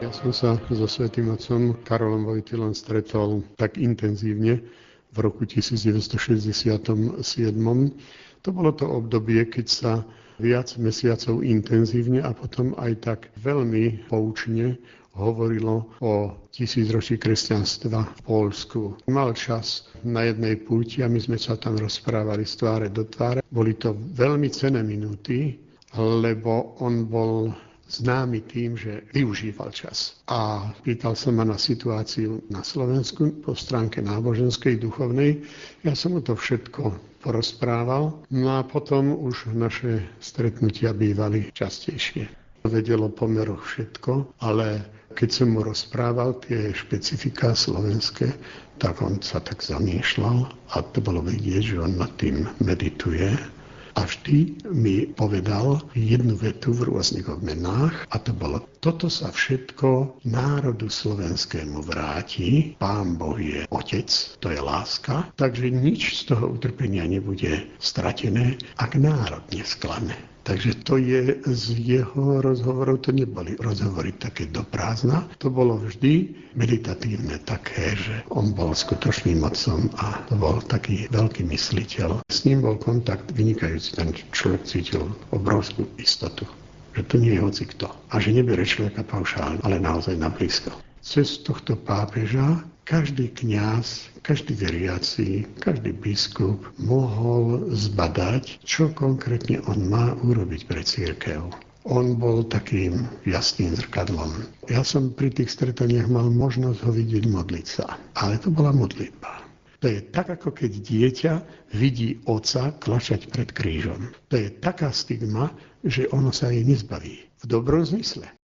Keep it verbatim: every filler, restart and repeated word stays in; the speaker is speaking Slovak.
Ja som sa so svätým otcom Karolom Wojtylom stretol tak intenzívne v roku devätnásťstošesťdesiatsedem. To bolo to obdobie, keď sa viac mesiacov intenzívne a potom aj tak veľmi poučne hovorilo o tisícročí kresťanstva v Poľsku. Mal čas na jednej púti a my sme sa tam rozprávali z tváre do tváre. Boli to veľmi cenné minúty, lebo on bol známy tým, že využíval čas. A pýtal sa ma na situáciu na Slovensku po stránke náboženskej, duchovnej. Ja som mu to všetko porozprával. No a potom už naše stretnutia bývali častejšie. Vedel o pomeroch všetko, ale keď som mu rozprával tie špecifika slovenské, tak on sa tak zamýšľal a to bolo vidieť, že on nad tým medituje. A vždy mi povedal jednu vetu v rôznych obmenách a to bolo: toto sa všetko národu slovenskému vráti, Pán Boh je Otec, to je láska, takže nič z toho utrpenia nebude stratené, ak národ nesklame. Takže to je z jeho rozhovorov, to neboli rozhovory také do prázdna, to bolo vždy meditatívne také, že on bol skutočným otcom a to bol taký veľký mysliteľ. S ním bol kontakt vynikajúci, ten človek cítil obrovskú istotu, že to nie je hocikto a že nebere človeka paušálne, ale naozaj na blízko. Cez tohto pápeža každý kňaz, každý veriaci, každý biskup mohol zbadať, čo konkrétne on má urobiť pre cirkev. On bol takým jasným zrkadlom. Ja som pri tých stretaniach mal možnosť ho vidieť modliť sa, ale to bola modlitba. To je tak, ako keď dieťa vidí otca klačať pred krížom. To je taká stigma, že ono sa jej nezbaví. V dobrom zmysle.